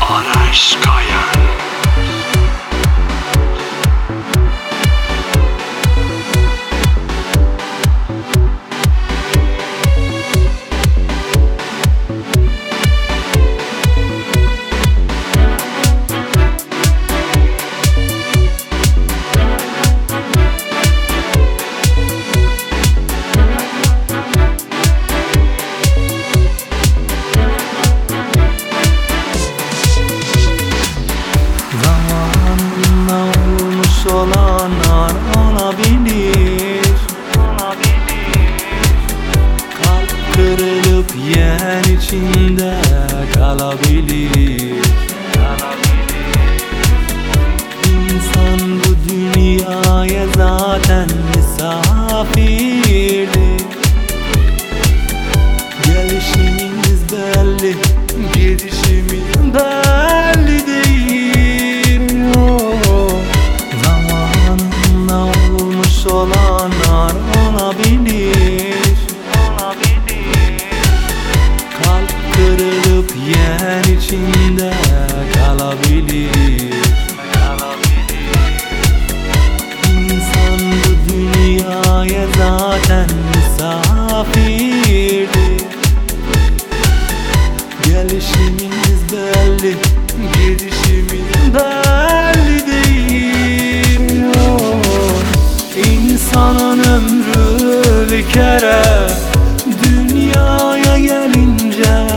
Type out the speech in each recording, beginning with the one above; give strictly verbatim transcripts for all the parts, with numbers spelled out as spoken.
Barış Kayan. Olanlar ona bilir, ona bilir. Kalp kırılıp yer içinde kalabilir, kalabilir. İnsan bu dünyaya zaten misafirdir. Gelişimiz belli, gidişimiz belli değil. Oh. Olanlar ona bilir, ona bilir. Kalp kırılıp yer içinde kalabilir, kalabilir. İnsan bu dünyaya zaten misafirdir. Gelişimiz belli, gidişimiz belli değil. Oh. İnsanın ömrü bir kere, dünyaya gelince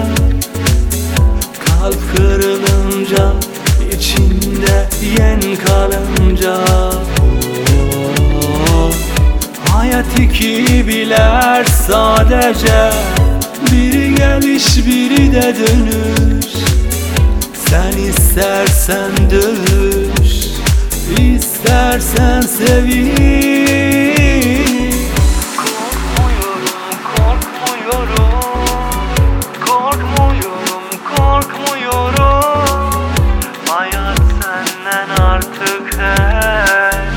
kalp kırılınca, içinde yen kalınca. Oh, hayat iki biler sadece, biri geliş biri de dönüş. Sen istersen dövüş, İstersen sevin. Korkmuyorum, korkmuyorum, korkmuyorum, korkmuyorum. Hayat senden artık hep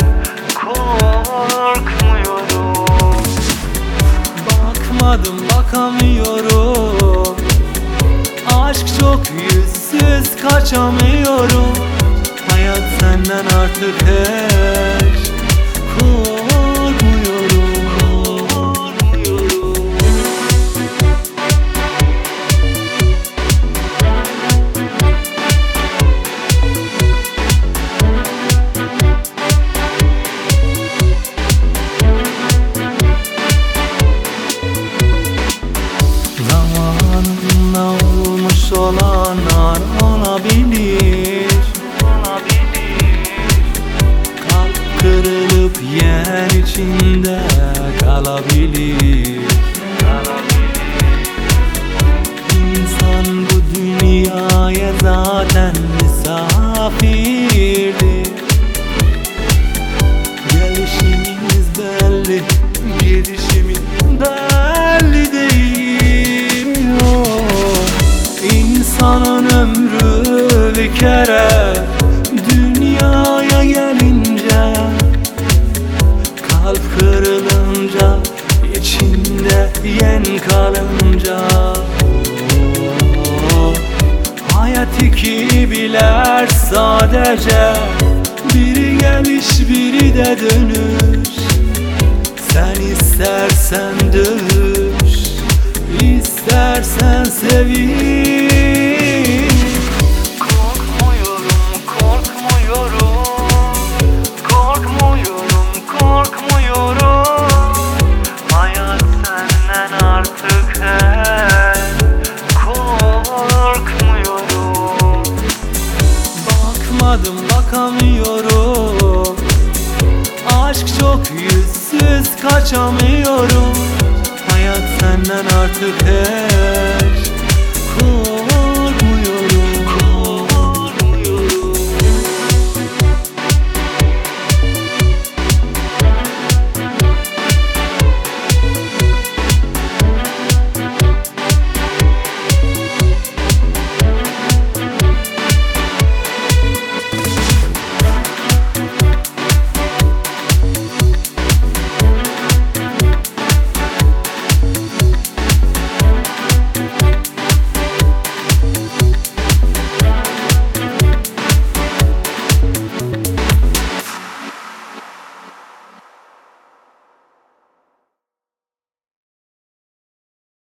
korkmuyorum. Bakmadım, bakamıyorum. Aşk çok yüzsüz, kaçamıyorum. Hayat senden artık hiç korkmuyorum, korkmuyorum. Zamanında olmuş olanlar ona bilir, kırılıp yer içinde kalabilir, kalabilir. İnsan bu dünyaya zaten misafirdir. Gelişimiz belli, gidişimiz belli değil. Oh. İnsanın ömrü bir kere, dünyaya gelince kalp kırılınca, içinde yen kalınca. Oh, hayat iki biler sadece, biri geliş biri de dönüş. Sen istersen dövüş, istersen sevin. Bakmadım, bakamıyorum. Aşk çok yüzsüz, kaçamıyorum. Hayat senden artık hep